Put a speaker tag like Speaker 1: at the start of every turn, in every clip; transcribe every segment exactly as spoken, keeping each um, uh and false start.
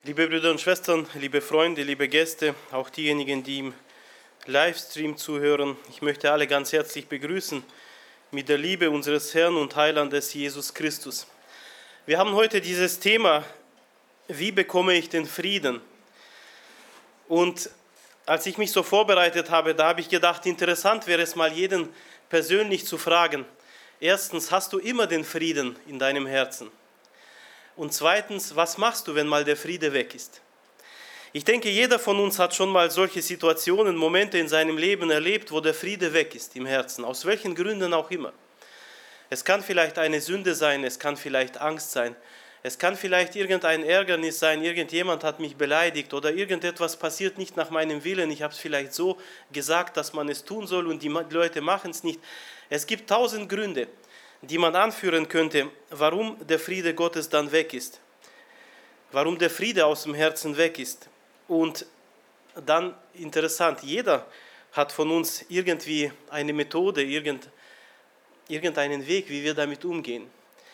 Speaker 1: Liebe Brüder und Schwestern, liebe Freunde, liebe Gäste, auch diejenigen, die im Livestream zuhören, ich möchte alle ganz herzlich begrüßen mit der Liebe unseres Herrn und Heilandes Jesus Christus. Wir haben heute dieses Thema, wie bekomme ich den Frieden? Und als ich mich so vorbereitet habe, da habe ich gedacht, interessant wäre es mal jeden persönlich zu fragen. Erstens, hast du immer den Frieden in deinem Herzen? Und zweitens, was machst du, wenn mal der Friede weg ist? Ich denke, jeder von uns hat schon mal solche Situationen, Momente in seinem Leben erlebt, wo der Friede weg ist im Herzen, aus welchen Gründen auch immer. Es kann vielleicht eine Sünde sein, es kann vielleicht Angst sein, es kann vielleicht irgendein Ärgernis sein, irgendjemand hat mich beleidigt oder irgendetwas passiert nicht nach meinem Willen, ich habe es vielleicht so gesagt, dass man es tun soll und die Leute machen es nicht. Es gibt tausend Gründe, die man anführen könnte, warum der Friede Gottes dann weg ist, warum der Friede aus dem Herzen weg ist. Und dann interessant, jeder hat von uns irgendwie eine Methode, irgend, irgendeinen Weg, wie wir damit umgehen.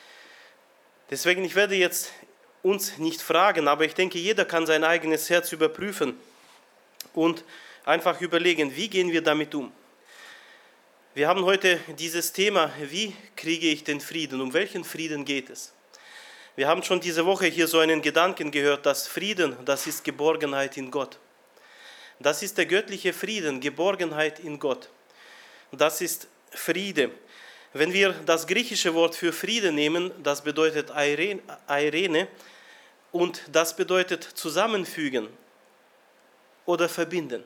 Speaker 1: Deswegen, ich werde jetzt uns nicht fragen, aber ich denke, jeder kann sein eigenes Herz überprüfen und einfach überlegen, wie gehen wir damit um. Wir haben heute dieses Thema, wie kriege ich den Frieden, um welchen Frieden geht es? Wir haben schon diese Woche hier so einen Gedanken gehört, dass Frieden, das ist Geborgenheit in Gott. Das ist der göttliche Frieden, Geborgenheit in Gott. Das ist Friede. Wenn wir das griechische Wort für Friede nehmen, das bedeutet Eirene und das bedeutet zusammenfügen oder verbinden.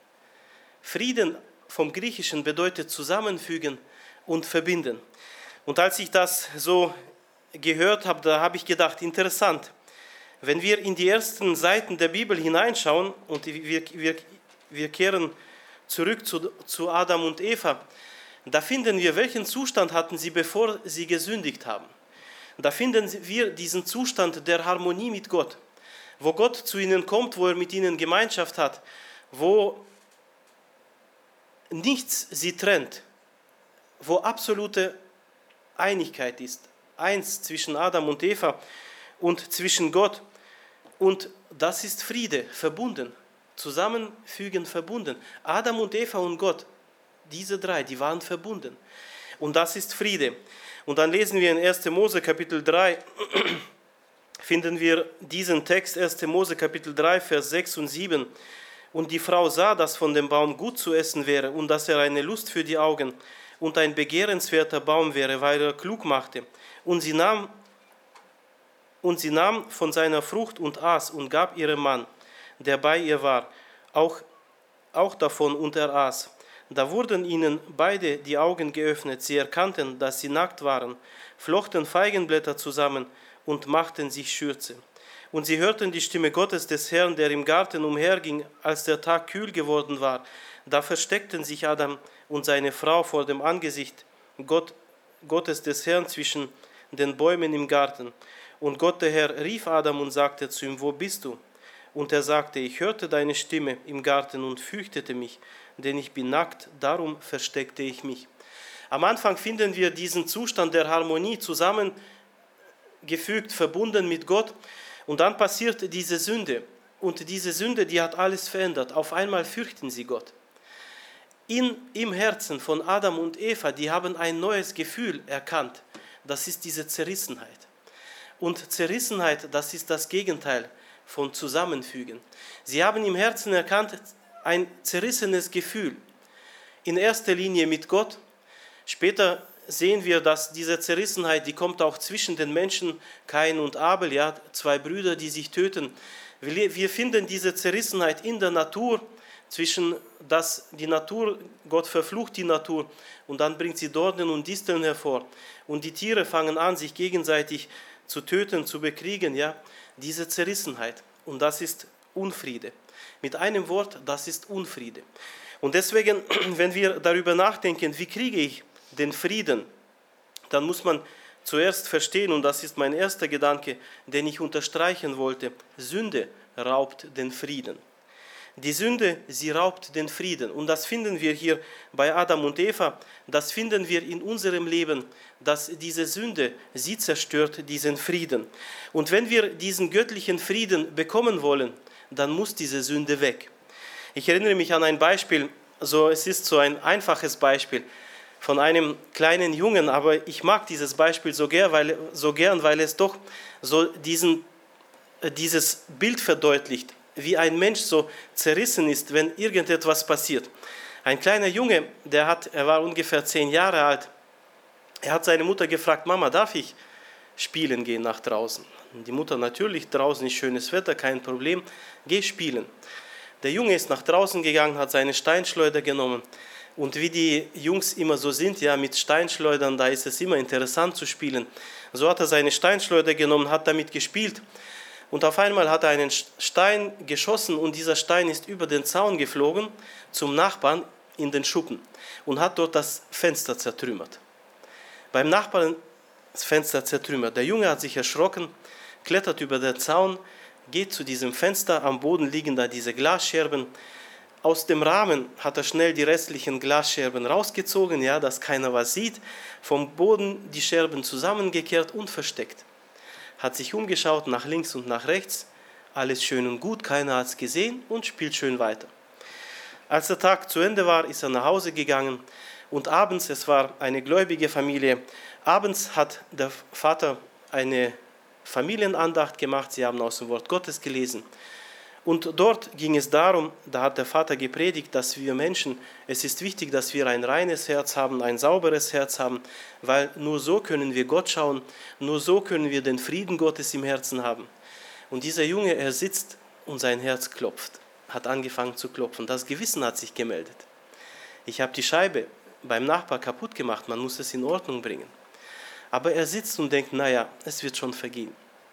Speaker 1: Frieden vom Griechischen bedeutet zusammenfügen und verbinden. Und als ich das so gehört habe, da habe ich gedacht, interessant, wenn wir in die ersten Seiten der Bibel hineinschauen und wir, wir, wir kehren zurück zu, zu Adam und Eva, da finden wir, welchen Zustand hatten sie, bevor sie gesündigt haben. Da finden wir diesen Zustand der Harmonie mit Gott, wo Gott zu ihnen kommt, wo er mit ihnen Gemeinschaft hat, wo nichts sie trennt, wo absolute Einigkeit ist. Eins zwischen Adam und Eva und zwischen Gott. Und das ist Friede, verbunden, zusammenfügen, verbunden. Adam und Eva und Gott, diese drei, die waren verbunden. Und das ist Friede. Und dann lesen wir in erster Mose Kapitel drei, finden wir diesen Text, erster Mose Kapitel drei, Vers sechs und sieben. Und die Frau sah, dass von dem Baum gut zu essen wäre und dass er eine Lust für die Augen und ein begehrenswerter Baum wäre, weil er klug machte. Und sie nahm, und sie nahm von seiner Frucht und aß und gab ihrem Mann, der bei ihr war, auch, auch davon und er aß. Da wurden ihnen beide die Augen geöffnet, sie erkannten, dass sie nackt waren, flochten Feigenblätter zusammen und machten sich Schürze. Und sie hörten die Stimme Gottes des Herrn, der im Garten umherging, als der Tag kühl geworden war. Da versteckten sich Adam und seine Frau vor dem Angesicht Gott, Gottes des Herrn zwischen den Bäumen im Garten. Und Gott der Herr rief Adam und sagte zu ihm, wo bist du? Und er sagte, ich hörte deine Stimme im Garten und fürchtete mich, denn ich bin nackt, darum versteckte ich mich. Am Anfang finden wir diesen Zustand der Harmonie zusammengefügt, verbunden mit Gott. Und dann passiert diese Sünde. Und diese Sünde, die hat alles verändert. Auf einmal fürchten sie Gott. In, Im Herzen von Adam und Eva, die haben ein neues Gefühl erkannt. Das ist diese Zerrissenheit. Und Zerrissenheit, das ist das Gegenteil von Zusammenfügen. Sie haben im Herzen erkannt, ein zerrissenes Gefühl. In erster Linie mit Gott. Später sehen wir, dass diese Zerrissenheit, die kommt auch zwischen den Menschen, Kain und Abel, ja, zwei Brüder, die sich töten. Wir finden diese Zerrissenheit in der Natur, zwischen dass die Natur, Gott verflucht die Natur und dann bringt sie Dornen und Disteln hervor. Und die Tiere fangen an, sich gegenseitig zu töten, zu bekriegen, ja, diese Zerrissenheit. Und das ist Unfriede. Mit einem Wort, das ist Unfriede. Und deswegen, wenn wir darüber nachdenken, wie kriege ich den Frieden, dann muss man zuerst verstehen, und das ist mein erster Gedanke, den ich unterstreichen wollte, Sünde raubt den Frieden. Die Sünde, sie raubt den Frieden. Und das finden wir hier bei Adam und Eva. Das finden wir in unserem Leben, dass diese Sünde, sie zerstört diesen Frieden. Und wenn wir diesen göttlichen Frieden bekommen wollen, dann muss diese Sünde weg. Ich erinnere mich an ein Beispiel, so, es ist so ein einfaches Beispiel von einem kleinen Jungen, aber ich mag dieses Beispiel so gern, weil, so gern, weil es doch so diesen, dieses Bild verdeutlicht, wie ein Mensch so zerrissen ist, wenn irgendetwas passiert. Ein kleiner Junge, der hat, er war ungefähr zehn Jahre alt, er hat seine Mutter gefragt, Mama, darf ich spielen gehen nach draußen? Und die Mutter, natürlich, draußen ist schönes Wetter, kein Problem, geh spielen. Der Junge ist nach draußen gegangen, hat seine Steinschleuder genommen. Und wie die Jungs immer so sind, ja, mit Steinschleudern, da ist es immer interessant zu spielen. So hat er seine Steinschleuder genommen, hat damit gespielt. Und auf einmal hat er einen Stein geschossen und dieser Stein ist über den Zaun geflogen zum Nachbarn in den Schuppen und hat dort das Fenster zertrümmert. Beim Nachbarn das Fenster zertrümmert. Der Junge hat sich erschrocken, klettert über den Zaun, geht zu diesem Fenster, am Boden liegen da diese Glasscherben. Aus dem Rahmen hat er schnell die restlichen Glasscherben rausgezogen, ja, dass keiner was sieht, vom Boden die Scherben zusammengekehrt und versteckt. Hat sich umgeschaut nach links und nach rechts, alles schön und gut, keiner hat es gesehen und spielt schön weiter. Als der Tag zu Ende war, ist er nach Hause gegangen und abends, es war eine gläubige Familie, abends hat der Vater eine Familienandacht gemacht, sie haben aus dem Wort Gottes gelesen. Und dort ging es darum, da hat der Vater gepredigt, dass wir Menschen, es ist wichtig, dass wir ein reines Herz haben, ein sauberes Herz haben, weil nur so können wir Gott schauen, nur so können wir den Frieden Gottes im Herzen haben. Und dieser Junge, er sitzt und sein Herz klopft, hat angefangen zu klopfen. Das Gewissen hat sich gemeldet. Ich habe die Scheibe beim Nachbar kaputt gemacht, man muss es in Ordnung bringen. Aber er sitzt und denkt, naja, es wird schon vergehen.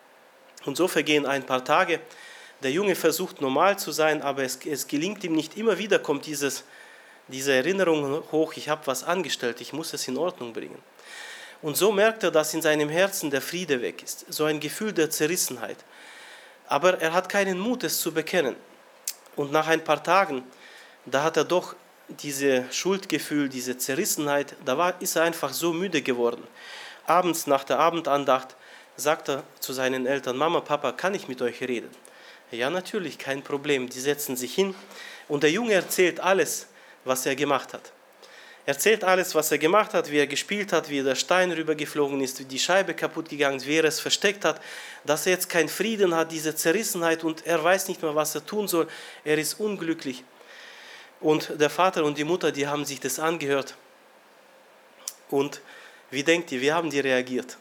Speaker 1: Und so vergehen ein paar Tage. Der Junge versucht normal zu sein, aber es, es gelingt ihm nicht. Immer wieder kommt dieses, diese Erinnerung hoch, ich habe was angestellt, ich muss es in Ordnung bringen. Und so merkt er, dass in seinem Herzen der Friede weg ist, so ein Gefühl der Zerrissenheit. Aber er hat keinen Mut, es zu bekennen. Und nach ein paar Tagen, da hat er doch dieses Schuldgefühl, diese Zerrissenheit, da war, ist er einfach so müde geworden. Abends nach der Abendandacht sagt er zu seinen Eltern, Mama, Papa, kann ich mit euch reden? Ja, natürlich, kein Problem. Die setzen sich hin und der Junge erzählt alles, was er gemacht hat. Er erzählt alles, was er gemacht hat, wie er gespielt hat, wie der Stein rübergeflogen ist, wie die Scheibe kaputt gegangen ist, wie er es versteckt hat, dass er jetzt keinen Frieden hat, diese Zerrissenheit und er weiß nicht mehr, was er tun soll. Er ist unglücklich. Und der Vater und die Mutter, die haben sich das angehört. Und wie denkt ihr, wie haben die reagiert?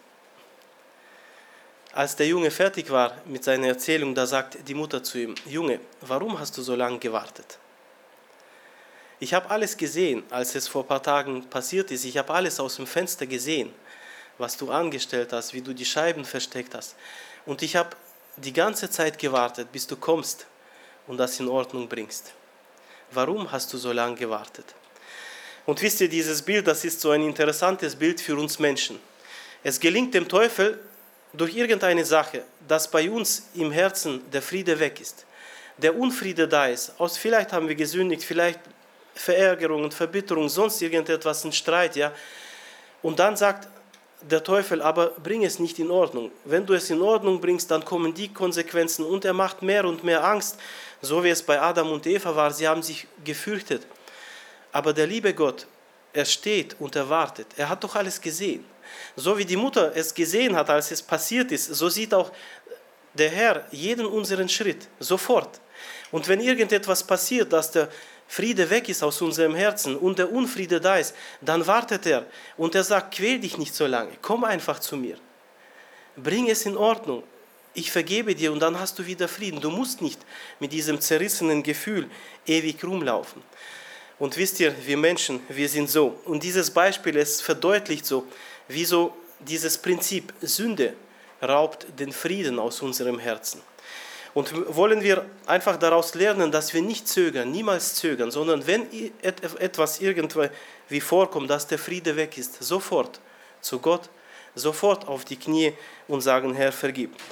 Speaker 1: Als der Junge fertig war mit seiner Erzählung, da sagt die Mutter zu ihm, Junge, warum hast du so lange gewartet? Ich habe alles gesehen, als es vor ein paar Tagen passiert ist. Ich habe alles aus dem Fenster gesehen, was du angestellt hast, wie du die Scheiben versteckt hast. Und ich habe die ganze Zeit gewartet, bis du kommst und das in Ordnung bringst. Warum hast du so lange gewartet? Und wisst ihr, dieses Bild, das ist so ein interessantes Bild für uns Menschen. Es gelingt dem Teufel, durch irgendeine Sache, dass bei uns im Herzen der Friede weg ist, der Unfriede da ist, aus vielleicht haben wir gesündigt, vielleicht Verärgerung, Verbitterung, sonst irgendetwas, ein Streit, ja. Und dann sagt der Teufel, aber bring es nicht in Ordnung. Wenn du es in Ordnung bringst, dann kommen die Konsequenzen und er macht mehr und mehr Angst, so wie es bei Adam und Eva war, sie haben sich gefürchtet. Aber der liebe Gott, er steht und er wartet, er hat doch alles gesehen. So wie die Mutter es gesehen hat, als es passiert ist, so sieht auch der Herr jeden unseren Schritt, sofort. Und wenn irgendetwas passiert, dass der Friede weg ist aus unserem Herzen und der Unfriede da ist, dann wartet er und er sagt, quäl dich nicht so lange, komm einfach zu mir. Bring es in Ordnung, ich vergebe dir und dann hast du wieder Frieden. Du musst nicht mit diesem zerrissenen Gefühl ewig rumlaufen. Und wisst ihr, wir Menschen, wir sind so. Und dieses Beispiel, es verdeutlicht so, wieso dieses Prinzip Sünde raubt den Frieden aus unserem Herzen. Und wollen wir einfach daraus lernen, dass wir nicht zögern, niemals zögern, sondern wenn etwas irgendwie vorkommt, dass der Friede weg ist, sofort zu Gott, sofort auf die Knie und sagen, Herr, vergib.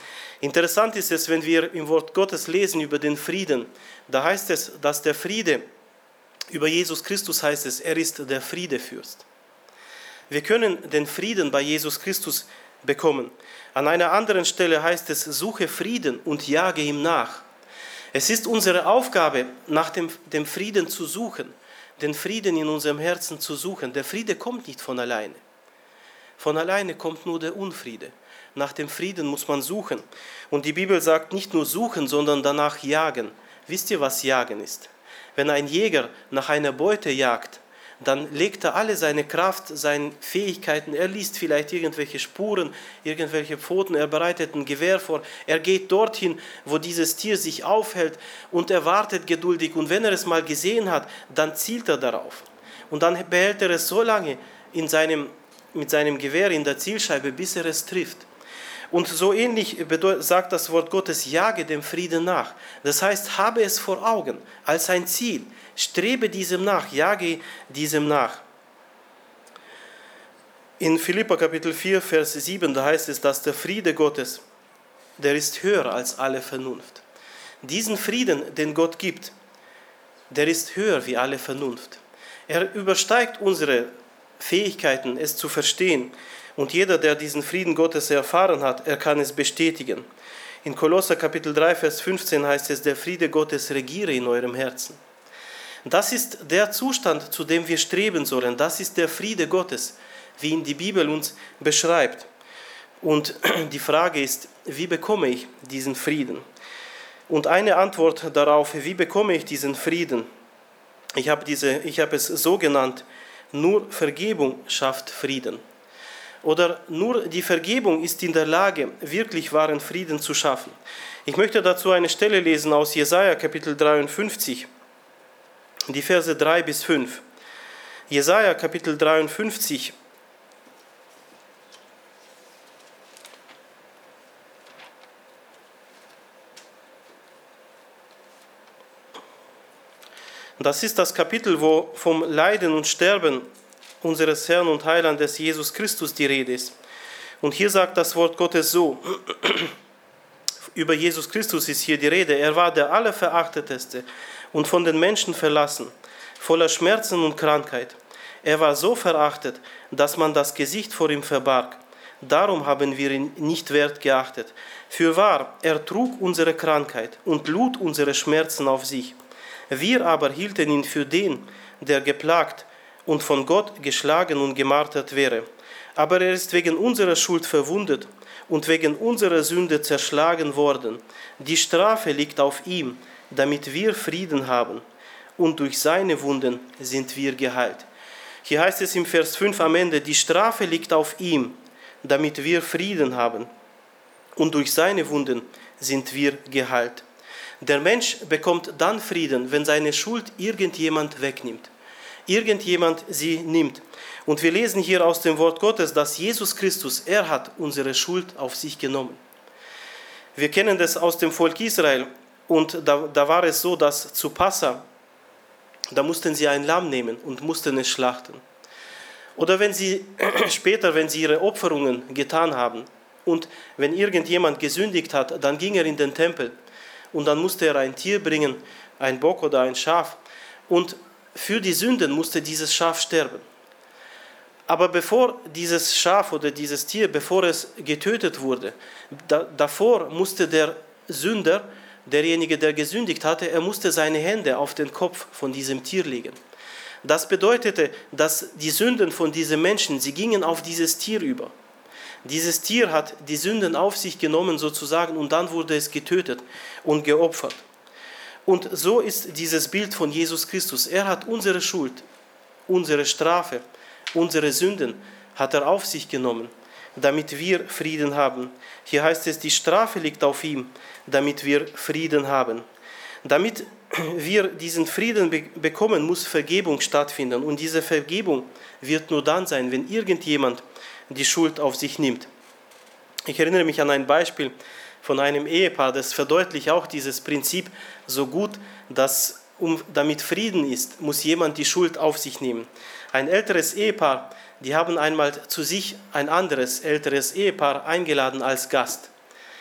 Speaker 1: Interessant ist es, wenn wir im Wort Gottes lesen über den Frieden, da heißt es, dass der Friede, über Jesus Christus heißt es, er ist der Friedefürst. Wir können den Frieden bei Jesus Christus bekommen. An einer anderen Stelle heißt es, suche Frieden und jage ihm nach. Es ist unsere Aufgabe, nach dem, dem Frieden zu suchen, den Frieden in unserem Herzen zu suchen. Der Friede kommt nicht von alleine. Von alleine kommt nur der Unfriede. Nach dem Frieden muss man suchen. Und die Bibel sagt nicht nur suchen, sondern danach jagen. Wisst ihr, was jagen ist? Wenn ein Jäger nach einer Beute jagt, dann legt er alle seine Kraft, seine Fähigkeiten, er liest vielleicht irgendwelche Spuren, irgendwelche Pfoten, er bereitet ein Gewehr vor, er geht dorthin, wo dieses Tier sich aufhält und er wartet geduldig und wenn er es mal gesehen hat, dann zielt er darauf. Und dann behält er es so lange in seinem, mit seinem Gewehr in der Zielscheibe, bis er es trifft. Und so ähnlich sagt das Wort Gottes, jage dem Frieden nach. Das heißt, habe es vor Augen als ein Ziel. Strebe diesem nach, jage diesem nach. In Philipper Kapitel vier, Vers sieben, da heißt es, dass der Friede Gottes, der ist höher als alle Vernunft. Diesen Frieden, den Gott gibt, der ist höher wie alle Vernunft. Er übersteigt unsere Fähigkeiten, es zu verstehen. Und jeder, der diesen Frieden Gottes erfahren hat, er kann es bestätigen. In Kolosser Kapitel drei, Vers fünfzehn heißt es, der Friede Gottes regiere in eurem Herzen. Das ist der Zustand, zu dem wir streben sollen. Das ist der Friede Gottes, wie ihn die Bibel uns beschreibt. Und die Frage ist, wie bekomme ich diesen Frieden? Und eine Antwort darauf, wie bekomme ich diesen Frieden? Ich habe, diese, ich habe es so genannt, nur Vergebung schafft Frieden. Oder nur die Vergebung ist in der Lage, wirklich wahren Frieden zu schaffen. Ich möchte dazu eine Stelle lesen aus Jesaja Kapitel dreiundfünfzig, die Verse drei bis fünf. Jesaja Kapitel dreiundfünfzig. Das ist das Kapitel, wo vom Leiden und Sterben unseres Herrn und Heilandes Jesus Christus die Rede ist. Und hier sagt das Wort Gottes so, über Jesus Christus ist hier die Rede, er war der Allerverachteteste und von den Menschen verlassen, voller Schmerzen und Krankheit. Er war so verachtet, dass man das Gesicht vor ihm verbarg. Darum haben wir ihn nicht wert geachtet. Fürwahr, er trug unsere Krankheit und lud unsere Schmerzen auf sich. Wir aber hielten ihn für den, der geplagt und von Gott geschlagen und gemartert wäre. Aber er ist wegen unserer Schuld verwundet und wegen unserer Sünde zerschlagen worden. Die Strafe liegt auf ihm, damit wir Frieden haben. Und durch seine Wunden sind wir geheilt. Hier heißt es im Vers fünf am Ende, die Strafe liegt auf ihm, damit wir Frieden haben. Und durch seine Wunden sind wir geheilt. Der Mensch bekommt dann Frieden, wenn seine Schuld irgendjemand wegnimmt. Irgendjemand sie nimmt. Und wir lesen hier aus dem Wort Gottes, dass Jesus Christus, er hat unsere Schuld auf sich genommen. Wir kennen das aus dem Volk Israel und da, da war es so, dass zu Passa, da mussten sie ein Lamm nehmen und mussten es schlachten. Oder wenn sie später, wenn sie ihre Opferungen getan haben und wenn irgendjemand gesündigt hat, dann ging er in den Tempel und dann musste er ein Tier bringen, ein Bock oder ein Schaf und für die Sünden musste dieses Schaf sterben. Aber bevor dieses Schaf oder dieses Tier, bevor es getötet wurde, da, davor musste der Sünder, derjenige, der gesündigt hatte, er musste seine Hände auf den Kopf von diesem Tier legen. Das bedeutete, dass die Sünden von diesen Menschen, sie gingen auf dieses Tier über. Dieses Tier hat die Sünden auf sich genommen sozusagen und dann wurde es getötet und geopfert. Und so ist dieses Bild von Jesus Christus. Er hat unsere Schuld, unsere Strafe, unsere Sünden hat er auf sich genommen, damit wir Frieden haben. Hier heißt es, die Strafe liegt auf ihm, damit wir Frieden haben. Damit wir diesen Frieden be- bekommen, muss Vergebung stattfinden. Und diese Vergebung wird nur dann sein, wenn irgendjemand die Schuld auf sich nimmt. Ich erinnere mich an ein Beispiel von einem Ehepaar, das verdeutlicht auch dieses Prinzip so gut, dass um, damit Frieden ist, muss jemand die Schuld auf sich nehmen. Ein älteres Ehepaar, die haben einmal zu sich ein anderes älteres Ehepaar eingeladen als Gast.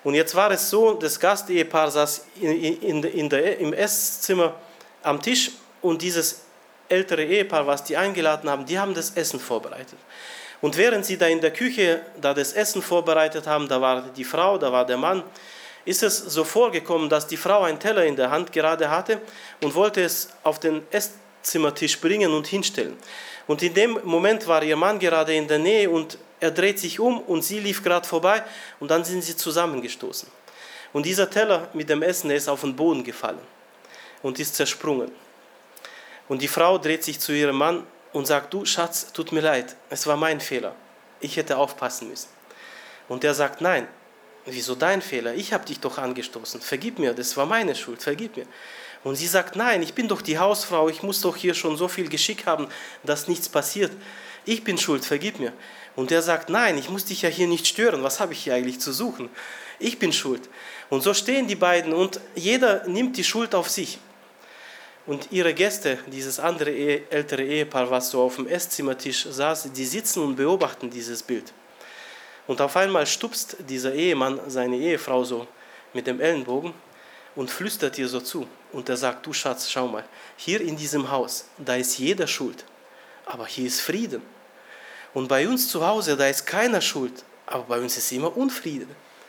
Speaker 1: Und jetzt war es so, das Gastehepaar saß in, in, in der, im Esszimmer am Tisch und dieses ältere Ehepaar, was die eingeladen haben, die haben das Essen vorbereitet. Und während sie da in der Küche da das Essen vorbereitet haben, da war die Frau, da war der Mann, ist es so vorgekommen, dass die Frau einen Teller in der Hand gerade hatte und wollte es auf den Esszimmertisch bringen und hinstellen. Und in dem Moment war ihr Mann gerade in der Nähe und er dreht sich um und sie lief gerade vorbei und dann sind sie zusammengestoßen. Und dieser Teller mit dem Essen, der ist auf den Boden gefallen und ist zersprungen. Und die Frau dreht sich zu ihrem Mann und sagt, du Schatz, tut mir leid, es war mein Fehler, ich hätte aufpassen müssen. Und er sagt, nein, wieso dein Fehler, ich habe dich doch angestoßen, vergib mir, das war meine Schuld, vergib mir. Und sie sagt, nein, ich bin doch die Hausfrau, ich muss doch hier schon so viel Geschick haben, dass nichts passiert. Ich bin schuld, vergib mir. Und er sagt, nein, ich muss dich ja hier nicht stören, was habe ich hier eigentlich zu suchen? Ich bin schuld. Und so stehen die beiden und jeder nimmt die Schuld auf sich. Und ihre Gäste, dieses andere ältere Ehepaar, was so auf dem Esszimmertisch saß, die sitzen und beobachten dieses Bild. Und auf einmal stupst dieser Ehemann seine Ehefrau so mit dem Ellenbogen und flüstert ihr so zu. Und er sagt, du Schatz, schau mal, hier in diesem Haus, da ist jeder schuld, aber hier ist Frieden. Und bei uns zu Hause, da ist keiner schuld, aber bei uns ist immer Unfrieden.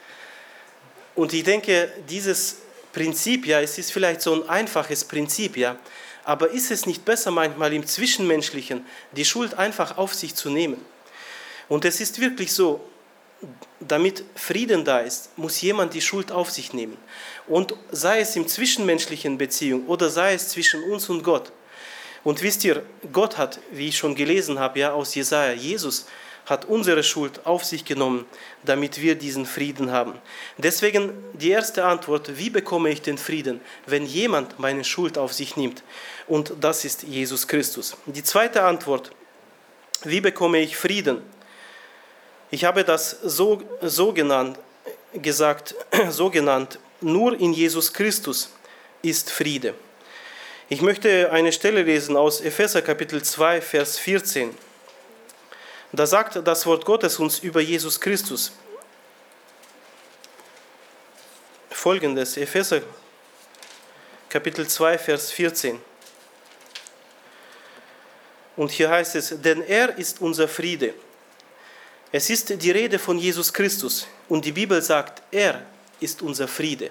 Speaker 1: Und ich denke, dieses Prinzip, ja, es ist vielleicht so ein einfaches Prinzip, ja, aber ist es nicht besser manchmal im Zwischenmenschlichen, die Schuld einfach auf sich zu nehmen? Und es ist wirklich so, damit Frieden da ist, muss jemand die Schuld auf sich nehmen. Und sei es im zwischenmenschlichen Beziehung oder sei es zwischen uns und Gott. Und wisst ihr, Gott hat, wie ich schon gelesen habe, ja, aus Jesaja, Jesus hat unsere Schuld auf sich genommen, damit wir diesen Frieden haben. Deswegen die erste Antwort, wie bekomme ich den Frieden, wenn jemand meine Schuld auf sich nimmt? Und das ist Jesus Christus. Die zweite Antwort, wie bekomme ich Frieden? Ich habe das so, so genannt, gesagt, so genannt, nur in Jesus Christus ist Friede. Ich möchte eine Stelle lesen aus Epheser Kapitel zwei, Vers vierzehn. Da sagt das Wort Gottes uns über Jesus Christus Folgendes, Epheser Kapitel zwei, Vers vierzehn. Und hier heißt es, denn er ist unser Friede. Es ist die Rede von Jesus Christus und die Bibel sagt, er ist unser Friede.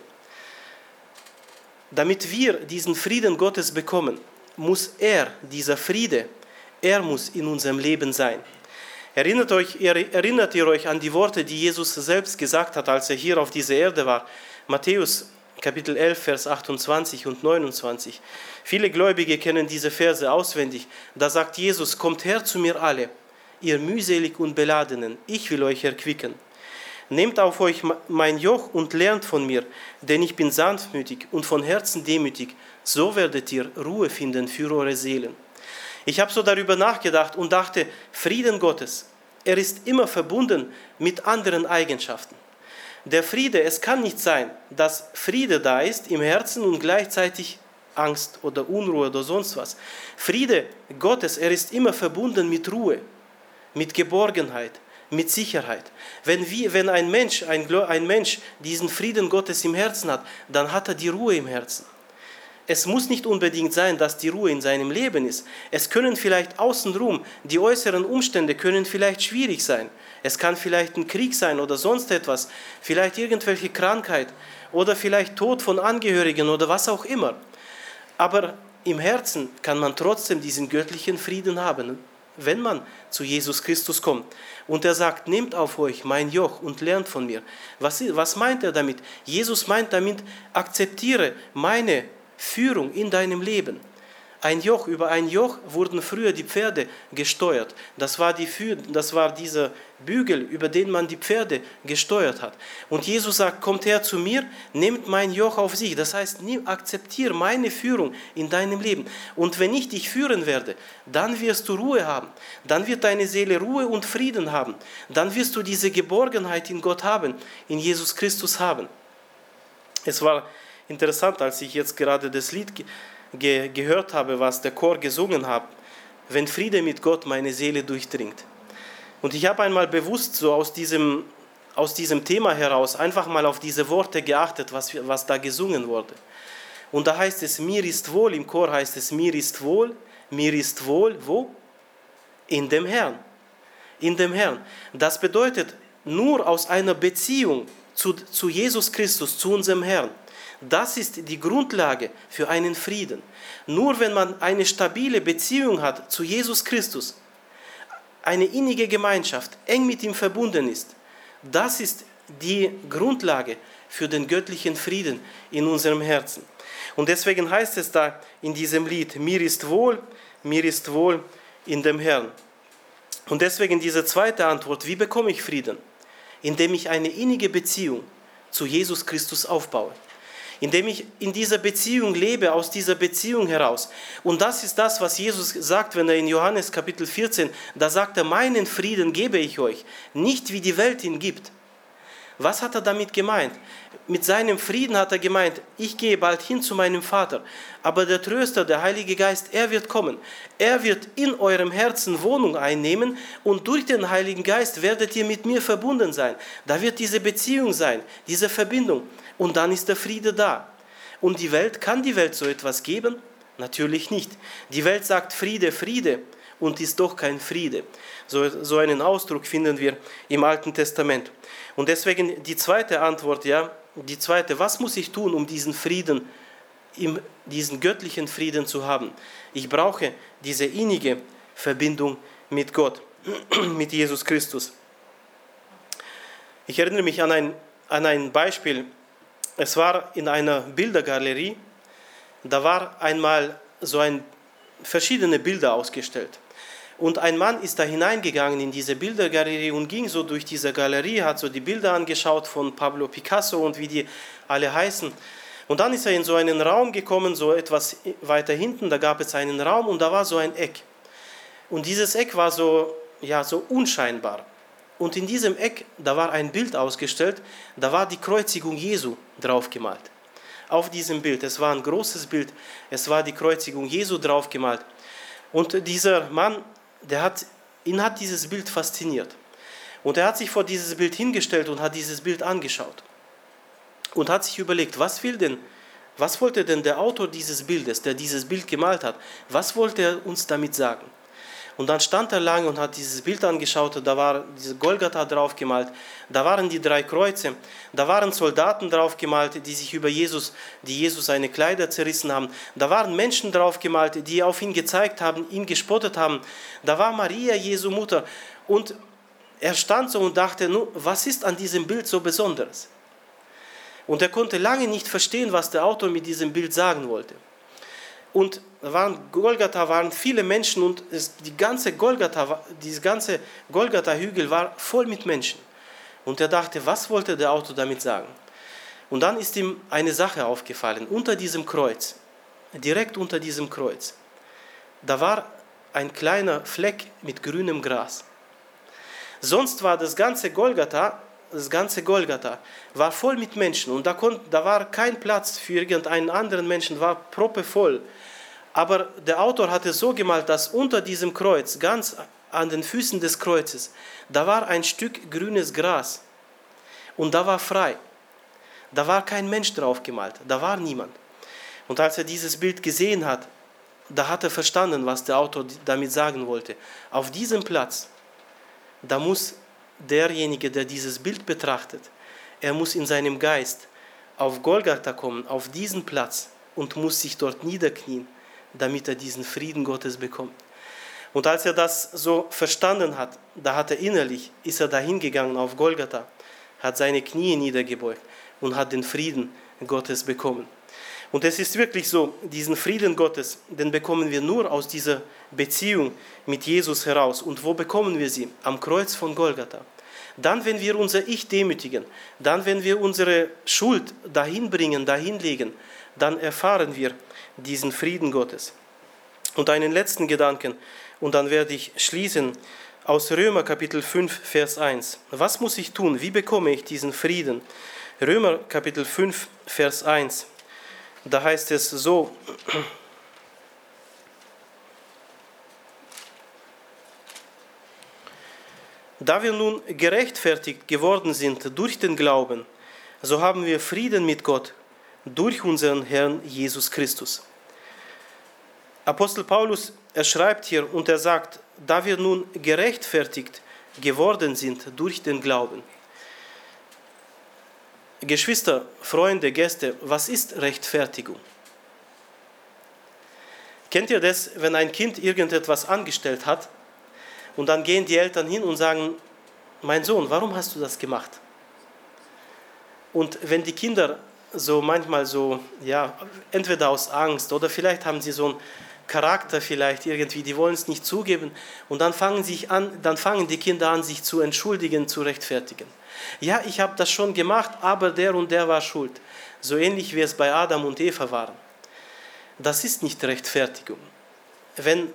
Speaker 1: Damit wir diesen Frieden Gottes bekommen, muss er, dieser Friede, er muss in unserem Leben sein. Erinnert, euch, erinnert ihr euch an die Worte, die Jesus selbst gesagt hat, als er hier auf dieser Erde war? Matthäus Kapitel elf, Vers achtundzwanzig und neunundzwanzig. Viele Gläubige kennen diese Verse auswendig. Da sagt Jesus, kommt her zu mir alle, ihr mühselig und Beladenen, ich will euch erquicken. Nehmt auf euch mein Joch und lernt von mir, denn ich bin sanftmütig und von Herzen demütig, so werdet ihr Ruhe finden für eure Seelen. Ich habe so darüber nachgedacht und dachte, Frieden Gottes, er ist immer verbunden mit anderen Eigenschaften. Der Friede, es kann nicht sein, dass Friede da ist im Herzen und gleichzeitig Angst oder Unruhe oder sonst was. Friede Gottes, er ist immer verbunden mit Ruhe, mit Geborgenheit, mit Sicherheit. Wenn, wir, wenn ein, Mensch, ein, ein Mensch diesen Frieden Gottes im Herzen hat, dann hat er die Ruhe im Herzen. Es muss nicht unbedingt sein, dass die Ruhe in seinem Leben ist. Es können vielleicht außenrum, die äußeren Umstände können vielleicht schwierig sein. Es kann vielleicht ein Krieg sein oder sonst etwas, vielleicht irgendwelche Krankheit oder vielleicht Tod von Angehörigen oder was auch immer. Aber im Herzen kann man trotzdem diesen göttlichen Frieden haben, wenn man zu Jesus Christus kommt. Und er sagt, nehmt auf euch mein Joch und lernt von mir. Was, was meint er damit? Jesus meint damit, akzeptiere meine Führung in deinem Leben. Ein Joch, über ein Joch wurden früher die Pferde gesteuert. Das war, die, das war dieser Bügel, über den man die Pferde gesteuert hat. Und Jesus sagt, kommt her zu mir, nehmt mein Joch auf sich. Das heißt, akzeptiere meine Führung in deinem Leben. Und wenn ich dich führen werde, dann wirst du Ruhe haben. Dann wird deine Seele Ruhe und Frieden haben. Dann wirst du diese Geborgenheit in Gott haben, in Jesus Christus haben. Es war interessant, als ich jetzt gerade das Lied ge- gehört habe, was der Chor gesungen hat, wenn Friede mit Gott meine Seele durchdringt. Und ich habe einmal bewusst so aus diesem aus diesem Thema heraus einfach mal auf diese Worte geachtet, was, was da gesungen wurde. Und da heißt es, mir ist wohl, im Chor heißt es, mir ist wohl, mir ist wohl, wo? In dem Herrn. In dem Herrn. Das bedeutet, nur aus einer Beziehung zu, zu Jesus Christus, zu unserem Herrn, das ist die Grundlage für einen Frieden. Nur wenn man eine stabile Beziehung hat zu Jesus Christus, eine innige Gemeinschaft, eng mit ihm verbunden ist, das ist die Grundlage für den göttlichen Frieden in unserem Herzen. Und deswegen heißt es da in diesem Lied, mir ist wohl, mir ist wohl in dem Herrn. Und deswegen diese zweite Antwort, wie bekomme ich Frieden? Indem ich eine innige Beziehung zu Jesus Christus aufbaue. Indem ich in dieser Beziehung lebe, aus dieser Beziehung heraus. Und das ist das, was Jesus sagt, wenn er in Johannes Kapitel vierzehn, da sagt er, meinen Frieden gebe ich euch, nicht wie die Welt ihn gibt. Was hat er damit gemeint? Mit seinem Frieden hat er gemeint, ich gehe bald hin zu meinem Vater, aber der Tröster, der Heilige Geist, er wird kommen. Er wird in eurem Herzen Wohnung einnehmen und durch den Heiligen Geist werdet ihr mit mir verbunden sein. Da wird diese Beziehung sein, diese Verbindung und dann ist der Friede da. Und die Welt, kann die Welt so etwas geben? Natürlich nicht. Die Welt sagt Friede, Friede und ist doch kein Friede. So, so einen Ausdruck finden wir im Alten Testament. Und deswegen die zweite Antwort, ja, die zweite, was muss ich tun, um diesen Frieden, diesen göttlichen Frieden zu haben? Ich brauche diese innige Verbindung mit Gott, mit Jesus Christus. Ich erinnere mich an ein, an ein Beispiel. Es war in einer Bildergalerie, da war einmal so ein, verschiedene Bilder ausgestellt. Und ein Mann ist da hineingegangen in diese Bildergalerie und ging so durch diese Galerie, hat so die Bilder angeschaut von Pablo Picasso und wie die alle heißen. Und dann ist er in so einen Raum gekommen, so etwas weiter hinten, da gab es einen Raum und da war so ein Eck. Und dieses Eck war so, ja, so unscheinbar. Und in diesem Eck, da war ein Bild ausgestellt, da war die Kreuzigung Jesu draufgemalt. Auf diesem Bild, es war ein großes Bild, es war die Kreuzigung Jesu draufgemalt. Und dieser Mann, der hat, ihn hat dieses Bild fasziniert. Und er hat sich vor dieses Bild hingestellt und hat dieses Bild angeschaut. Und hat sich überlegt, was will denn, was wollte denn der Autor dieses Bildes, der dieses Bild gemalt hat, was wollte er uns damit sagen? Und dann stand er lange und hat dieses Bild angeschaut, da war diese Golgatha drauf gemalt, da waren die drei Kreuze, da waren Soldaten drauf gemalt, die sich über Jesus, die Jesus seine Kleider zerrissen haben, da waren Menschen drauf gemalt, die auf ihn gezeigt haben, ihn gespottet haben, da war Maria, Jesu Mutter, und er stand so und dachte, nun, was ist an diesem Bild so Besonderes? Und er konnte lange nicht verstehen, was der Autor mit diesem Bild sagen wollte. Und waren, Golgatha waren viele Menschen und es, die ganze Golgatha, dieses ganze Golgatha-Hügel war voll mit Menschen. Und er dachte, was wollte der Autor damit sagen? Und dann ist ihm eine Sache aufgefallen. Unter diesem Kreuz, direkt unter diesem Kreuz, da war ein kleiner Fleck mit grünem Gras. Sonst war das ganze Golgatha, das ganze Golgatha war voll mit Menschen und da, konnt, da war kein Platz für irgendeinen anderen Menschen, war proppevoll. Aber der Autor hat es so gemalt, dass unter diesem Kreuz, ganz an den Füßen des Kreuzes, da war ein Stück grünes Gras und da war frei. Da war kein Mensch drauf gemalt, da war niemand. Und als er dieses Bild gesehen hat, da hat er verstanden, was der Autor damit sagen wollte. Auf diesem Platz, da muss derjenige, der dieses Bild betrachtet, er muss in seinem Geist auf Golgatha kommen, auf diesen Platz und muss sich dort niederknien, damit er diesen Frieden Gottes bekommt. Und als er das so verstanden hat, da hat er innerlich, ist er dahin gegangen auf Golgatha, hat seine Knie niedergebeugt und hat den Frieden Gottes bekommen. Und es ist wirklich so, diesen Frieden Gottes, den bekommen wir nur aus dieser Beziehung mit Jesus heraus. Und wo bekommen wir sie? Am Kreuz von Golgatha. Dann, wenn wir unser Ich demütigen, dann, wenn wir unsere Schuld dahin bringen, dahin legen, dann erfahren wir diesen Frieden Gottes. Und einen letzten Gedanken, und dann werde ich schließen, aus Römer Kapitel fünf, Vers eins. Was muss ich tun? Wie bekomme ich diesen Frieden? Römer Kapitel fünf, Vers eins. Da heißt es so, Da wir nun gerechtfertigt geworden sind durch den Glauben, so haben wir Frieden mit Gott durch unseren Herrn Jesus Christus. Apostel Paulus, er schreibt hier und er sagt, da wir nun gerechtfertigt geworden sind durch den Glauben. Geschwister, Freunde, Gäste, was ist Rechtfertigung? Kennt ihr das, wenn ein Kind irgendetwas angestellt hat und dann gehen die Eltern hin und sagen, mein Sohn, warum hast du das gemacht? Und wenn die Kinder so manchmal so, ja, entweder aus Angst oder vielleicht haben sie so einen Charakter vielleicht irgendwie, die wollen es nicht zugeben und dann fangen, sich an, dann fangen die Kinder an, sich zu entschuldigen, zu rechtfertigen. Ja, ich habe das schon gemacht, aber der und der war schuld. So ähnlich wie es bei Adam und Eva war. Das ist nicht Rechtfertigung. Wenn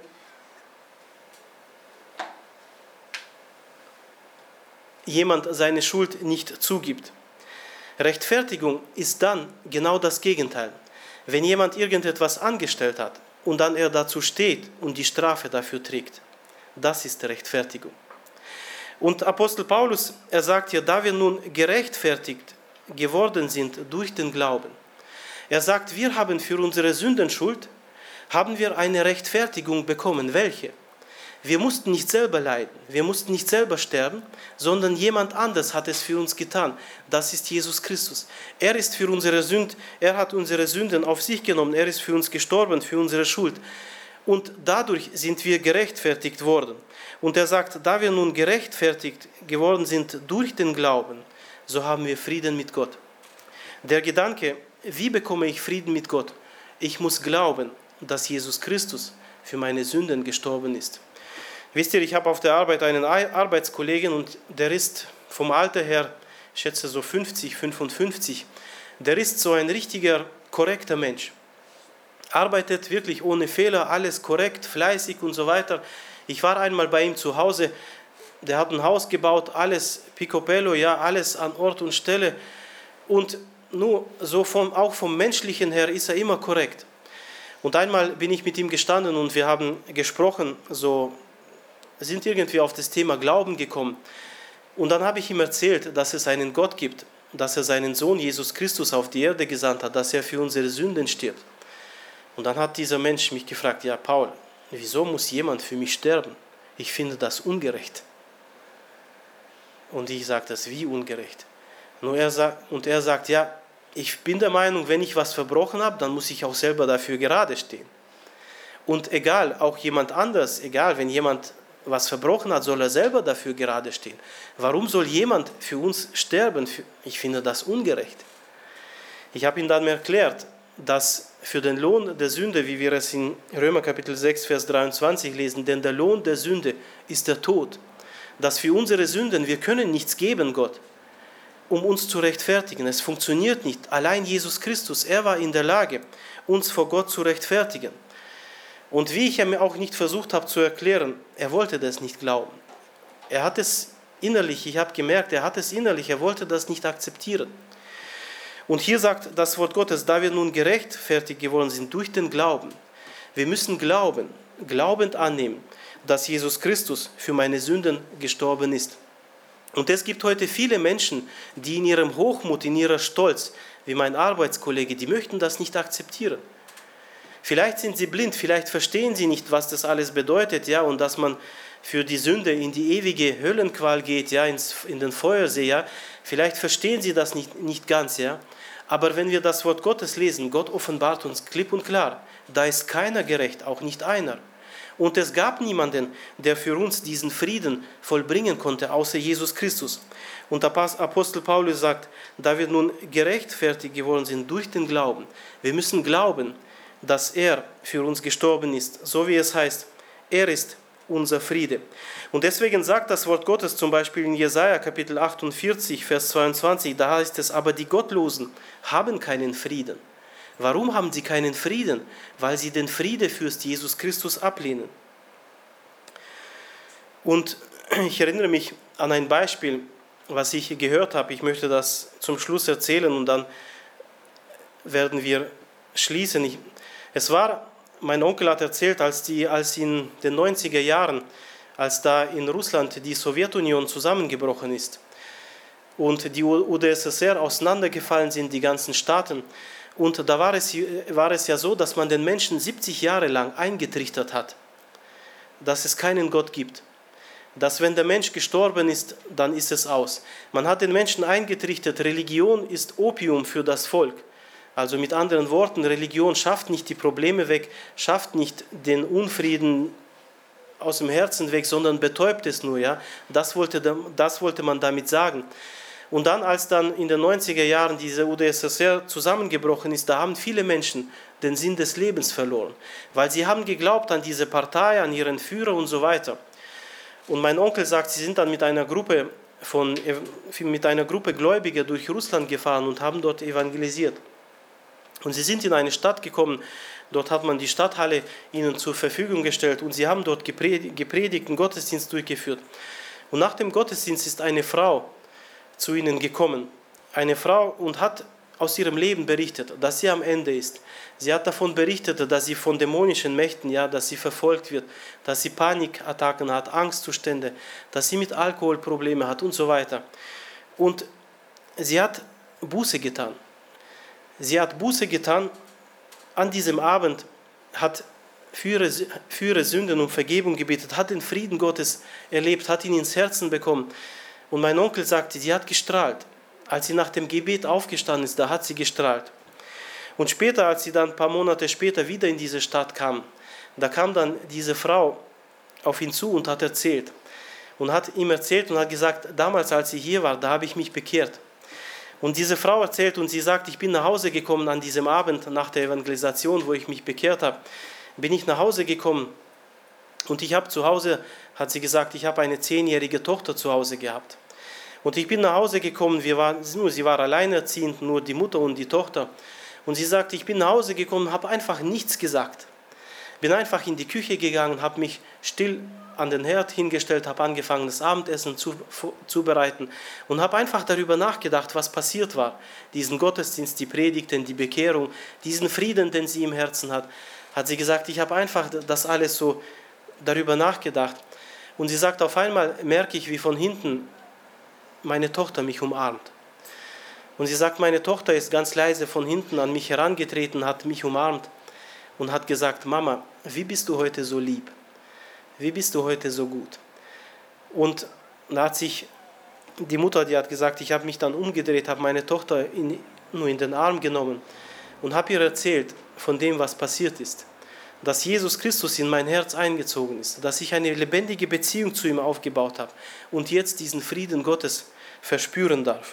Speaker 1: jemand seine Schuld nicht zugibt. Rechtfertigung ist dann genau das Gegenteil. Wenn jemand irgendetwas angestellt hat und dann er dazu steht und die Strafe dafür trägt. Das ist Rechtfertigung. Und Apostel Paulus, er sagt hier, da wir nun gerechtfertigt geworden sind durch den Glauben. Er sagt, wir haben für unsere Sündenschuld, haben wir eine Rechtfertigung bekommen. Welche? Wir mussten nicht selber leiden, wir mussten nicht selber sterben, sondern jemand anders hat es für uns getan. Das ist Jesus Christus. Er ist für unsere Sünden, er hat unsere Sünden auf sich genommen, er ist für uns gestorben, für unsere Schuld. Und dadurch sind wir gerechtfertigt worden. Und er sagt, da wir nun gerechtfertigt geworden sind durch den Glauben, so haben wir Frieden mit Gott. Der Gedanke, wie bekomme ich Frieden mit Gott? Ich muss glauben, dass Jesus Christus für meine Sünden gestorben ist. Wisst ihr, ich habe auf der Arbeit einen Arbeitskollegen und der ist vom Alter her, ich schätze so fünfzig, fünfundfünfzig, der ist so ein richtiger, korrekter Mensch. Arbeitet wirklich ohne Fehler, alles korrekt, fleißig und so weiter. Ich war einmal bei ihm zu Hause, der hat ein Haus gebaut, alles picobello, ja, alles an Ort und Stelle. Und nur so vom, auch vom Menschlichen her ist er immer korrekt. Und einmal bin ich mit ihm gestanden und wir haben gesprochen, so sind irgendwie auf das Thema Glauben gekommen. Und dann habe ich ihm erzählt, dass es einen Gott gibt, dass er seinen Sohn Jesus Christus auf die Erde gesandt hat, dass er für unsere Sünden stirbt. Und dann hat dieser Mensch mich gefragt, ja Paul, wieso muss jemand für mich sterben? Ich finde das ungerecht. Und ich sage, das wie ungerecht? Nur er sagt, und er sagt, ja, ich bin der Meinung, wenn ich was verbrochen habe, dann muss ich auch selber dafür gerade stehen. Und egal, auch jemand anders, egal, wenn jemand was verbrochen hat, soll er selber dafür gerade stehen. Warum soll jemand für uns sterben? Ich finde das ungerecht. Ich habe ihm dann erklärt, dass für den Lohn der Sünde, wie wir es in Römer Kapitel sechs, Vers dreiundzwanzig lesen, denn der Lohn der Sünde ist der Tod. Dass für unsere Sünden, wir können nichts geben, Gott, um uns zu rechtfertigen. Es funktioniert nicht. Allein Jesus Christus, er war in der Lage, uns vor Gott zu rechtfertigen. Und wie ich mir auch nicht versucht habe zu erklären, er wollte das nicht glauben. Er hat es innerlich, ich habe gemerkt, er hat es innerlich, er wollte das nicht akzeptieren. Und hier sagt das Wort Gottes, da wir nun gerechtfertigt geworden sind durch den Glauben. Wir müssen glauben, glaubend annehmen, dass Jesus Christus für meine Sünden gestorben ist. Und es gibt heute viele Menschen, die in ihrem Hochmut, in ihrer Stolz, wie mein Arbeitskollege, die möchten das nicht akzeptieren. Vielleicht sind sie blind, vielleicht verstehen sie nicht, was das alles bedeutet, ja, und dass man für die Sünde in die ewige Höllenqual geht, ja, ins, in den Feuersee, ja. Vielleicht verstehen sie das nicht, nicht ganz, ja. Aber wenn wir das Wort Gottes lesen, Gott offenbart uns klipp und klar, da ist keiner gerecht, auch nicht einer. Und es gab niemanden, der für uns diesen Frieden vollbringen konnte, außer Jesus Christus. Und der Apostel Paulus sagt, da wir nun gerechtfertigt geworden sind durch den Glauben, wir müssen glauben, dass er für uns gestorben ist, so wie es heißt, er ist unser Friede. Und deswegen sagt das Wort Gottes zum Beispiel in Jesaja Kapitel achtundvierzig, Vers zweiundzwanzig, da heißt es, aber die Gottlosen haben keinen Frieden. Warum haben sie keinen Frieden? Weil sie den Friedefürst Jesus Christus ablehnen. Und ich erinnere mich an ein Beispiel, was ich gehört habe. Ich möchte das zum Schluss erzählen und dann werden wir schließen. Ich, es war, mein Onkel hat erzählt, als, die, als in den neunziger Jahren, als da in Russland die Sowjetunion zusammengebrochen ist und die U d S S R auseinandergefallen sind, die ganzen Staaten. Und da war es, war es ja so, dass man den Menschen siebzig Jahre lang eingetrichtert hat, dass es keinen Gott gibt. Dass wenn der Mensch gestorben ist, dann ist es aus. Man hat den Menschen eingetrichtert, Religion ist Opium für das Volk. Also mit anderen Worten, Religion schafft nicht die Probleme weg, schafft nicht den Unfrieden aus dem Herzen weg, sondern betäubt es nur. Ja? Das wollte, das wollte man damit sagen. Und dann, als dann in den neunziger Jahren diese U d S S R zusammengebrochen ist, da haben viele Menschen den Sinn des Lebens verloren, weil sie haben geglaubt an diese Partei, an ihren Führer und so weiter. Und mein Onkel sagt, sie sind dann mit einer Gruppe von, mit einer Gruppe Gläubiger durch Russland gefahren und haben dort evangelisiert. Und sie sind in eine Stadt gekommen, dort hat man die Stadthalle ihnen zur Verfügung gestellt und sie haben dort gepredigt, gepredigt einen Gottesdienst durchgeführt. Und nach dem Gottesdienst ist eine Frau zu ihnen gekommen, eine Frau, und hat aus ihrem Leben berichtet, dass sie am Ende ist. Sie hat davon berichtet, dass sie von dämonischen Mächten, ja, dass sie verfolgt wird, dass sie Panikattacken hat, Angstzustände, dass sie mit Alkohol Probleme hat und so weiter. Und sie hat Buße getan. Sie hat Buße getan an diesem Abend, hat für ihre, für ihre Sünden um Vergebung gebetet, hat den Frieden Gottes erlebt, hat ihn ins Herzen bekommen. Und mein Onkel sagte, sie hat gestrahlt. Als sie nach dem Gebet aufgestanden ist, da hat sie gestrahlt. Und später, als sie dann ein paar Monate später wieder in diese Stadt kam, da kam dann diese Frau auf ihn zu und hat erzählt. Und hat ihm erzählt und hat gesagt, damals, als sie hier war, da habe ich mich bekehrt. Und diese Frau erzählt und sie sagt, ich bin nach Hause gekommen an diesem Abend nach der Evangelisation, wo ich mich bekehrt habe, bin ich nach Hause gekommen und ich habe zu Hause, hat sie gesagt, ich habe eine zehnjährige Tochter zu Hause gehabt. Und ich bin nach Hause gekommen, wir waren, nur, sie war alleinerziehend, nur die Mutter und die Tochter. Und sie sagte, ich bin nach Hause gekommen, habe einfach nichts gesagt. Bin einfach in die Küche gegangen, habe mich still an den Herd hingestellt, habe angefangen, das Abendessen zu, zubereiten und habe einfach darüber nachgedacht, was passiert war. Diesen Gottesdienst, die Predigten, die Bekehrung, diesen Frieden, den sie im Herzen hat. Hat sie gesagt, ich habe einfach das alles so darüber nachgedacht. Und sie sagt, auf einmal merke ich, wie von hinten meine Tochter mich umarmt. Und sie sagt, meine Tochter ist ganz leise von hinten an mich herangetreten, hat mich umarmt und hat gesagt, Mama, wie bist du heute so lieb? Wie bist du heute so gut? Und da hat sich die Mutter, die hat gesagt, ich habe mich dann umgedreht, habe meine Tochter in, nur in den Arm genommen und habe ihr erzählt von dem, was passiert ist. Dass Jesus Christus in mein Herz eingezogen ist, dass ich eine lebendige Beziehung zu ihm aufgebaut habe und jetzt diesen Frieden Gottes verspüren darf.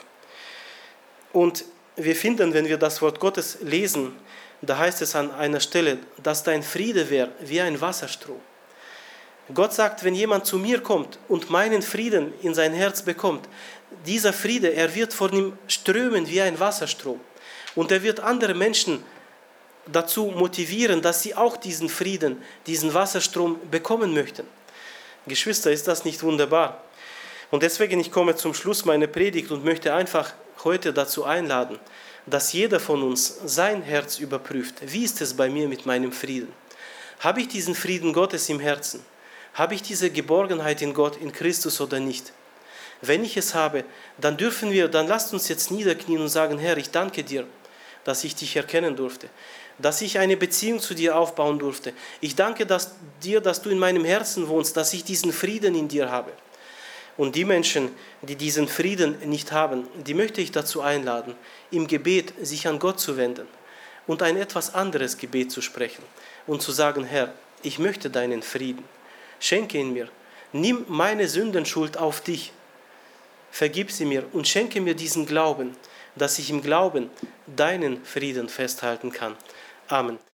Speaker 1: Und wir finden, wenn wir das Wort Gottes lesen, da heißt es an einer Stelle, dass dein Friede wäre wie ein Wasserstrom. Gott sagt, wenn jemand zu mir kommt und meinen Frieden in sein Herz bekommt, dieser Friede, er wird von ihm strömen wie ein Wasserstrom. Und er wird andere Menschen dazu motivieren, dass sie auch diesen Frieden, diesen Wasserstrom bekommen möchten. Geschwister, ist das nicht wunderbar? Und deswegen, ich komme zum Schluss meiner Predigt und möchte einfach heute dazu einladen, dass jeder von uns sein Herz überprüft. Wie ist es bei mir mit meinem Frieden? Habe ich diesen Frieden Gottes im Herzen? Habe ich diese Geborgenheit in Gott, in Christus oder nicht? Wenn ich es habe, dann dürfen wir, dann lasst uns jetzt niederknien und sagen, Herr, ich danke dir, dass ich dich erkennen durfte, dass ich eine Beziehung zu dir aufbauen durfte. Ich danke dass, dir, dass du in meinem Herzen wohnst, dass ich diesen Frieden in dir habe. Und die Menschen, die diesen Frieden nicht haben, die möchte ich dazu einladen, im Gebet sich an Gott zu wenden und ein etwas anderes Gebet zu sprechen und zu sagen, Herr, ich möchte deinen Frieden. Schenke ihn mir. Nimm meine Sündenschuld auf dich. Vergib sie mir und schenke mir diesen Glauben, dass ich im Glauben deinen Frieden festhalten kann. Amen.